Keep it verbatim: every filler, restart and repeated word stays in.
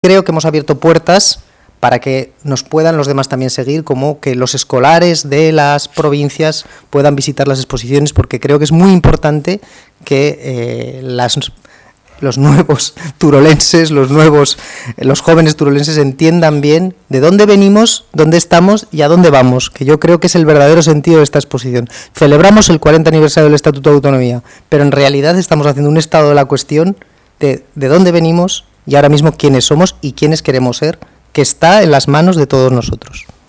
creo que hemos abierto puertas para que nos puedan los demás también seguir, como que los escolares de las provincias puedan visitar las exposiciones, porque creo que es muy importante que eh, las, los nuevos turolenses, los nuevos, eh, los jóvenes turolenses entiendan bien de dónde venimos, dónde estamos y a dónde vamos, que yo creo que es el verdadero sentido de esta exposición. Celebramos el cuarenta aniversario del Estatuto de Autonomía, pero en realidad estamos haciendo un estado de la cuestión de, de dónde venimos y ahora mismo quiénes somos y quiénes queremos ser, que está en las manos de todos nosotros.